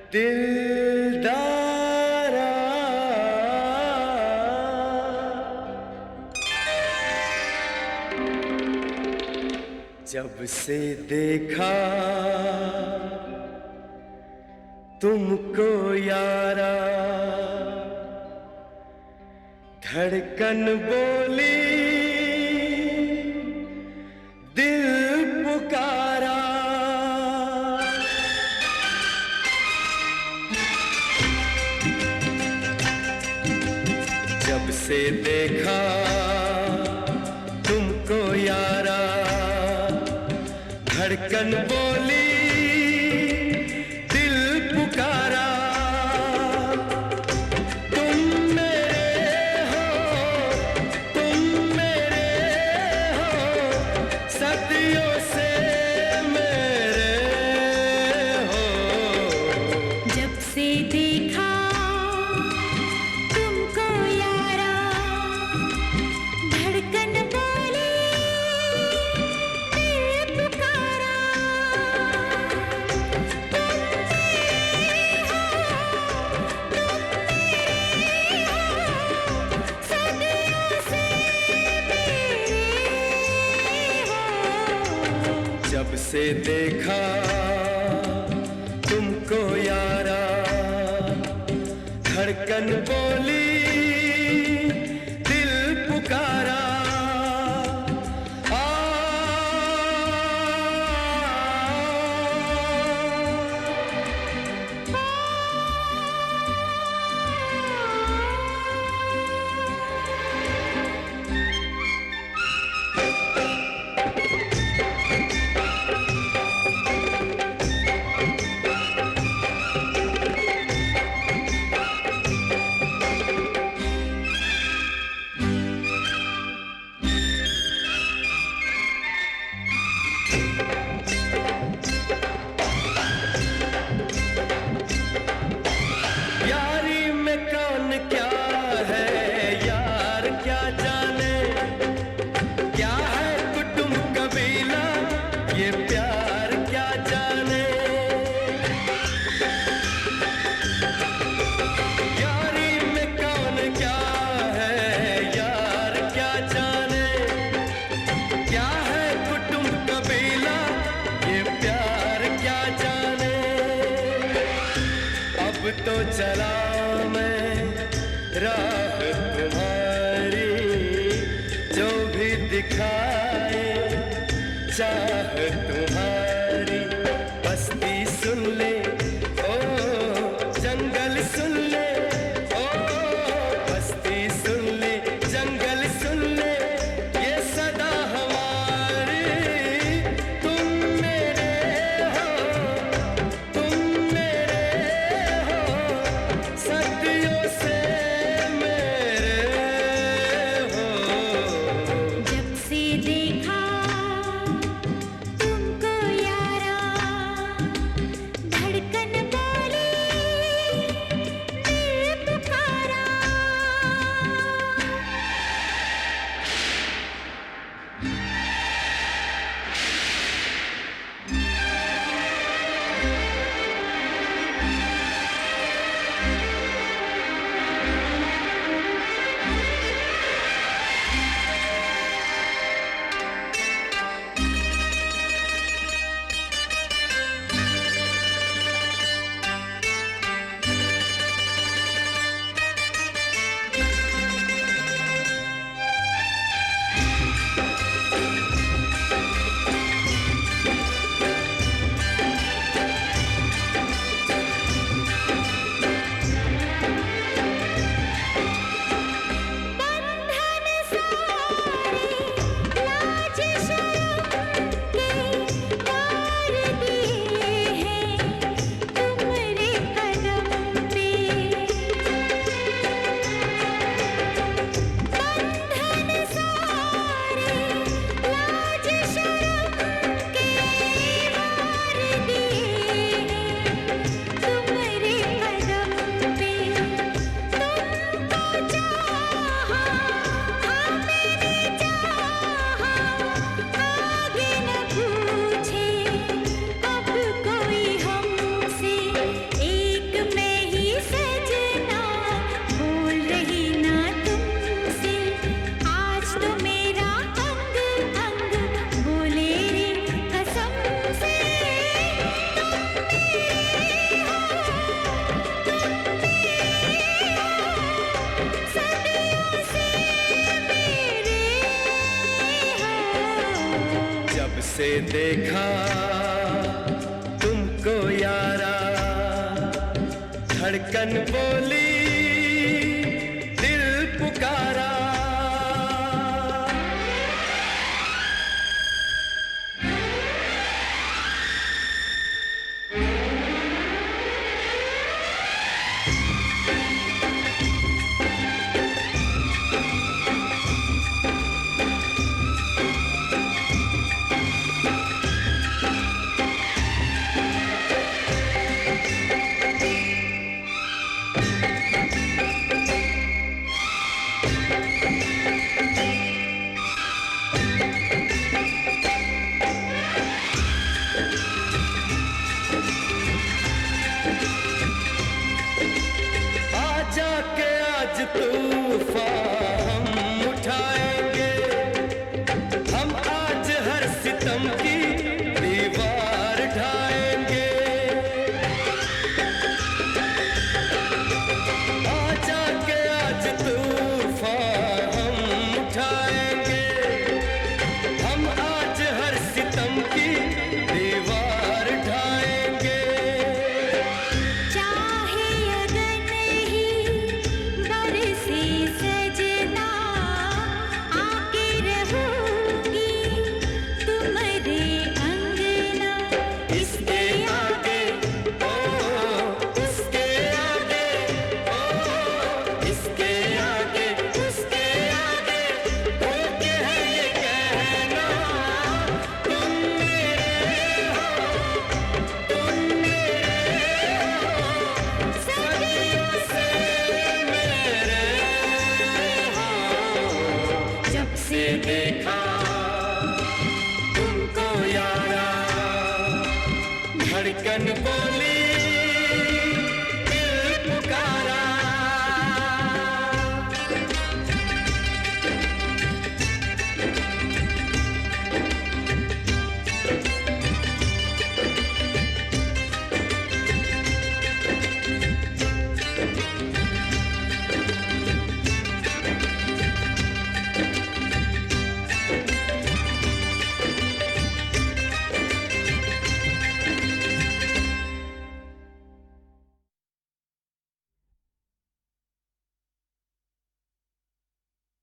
दिलदारा जब से देखा तुमको यारा, धड़कन बोली दिल पुकारा। जब से देखा तुमको यारा, धड़कन बोली दिल पुकारा। तुम मेरे हो, तुम मेरे हो, सदियों से मेरे हो। जब से देखा तुमको यारा, धड़कन बोली दिल पुकारा। जब से देखा तुमको यारा, धड़कन बोली दिल पुकारा। तो चला मैं राह तुम्हारी, जो भी दिखाए चाह तुम्हारी। बस्ती सुन ले ओ जंगल सुन ले, ओ बस्ती सुन ले जंगल सुन ले, ये सदा हमारी। तुम मेरे हो, तुम मेरे हो, सदियों से मेरे हो। जब से देखा से देखा तुमको यारा, धड़कन बोली दिल पुकारा। तू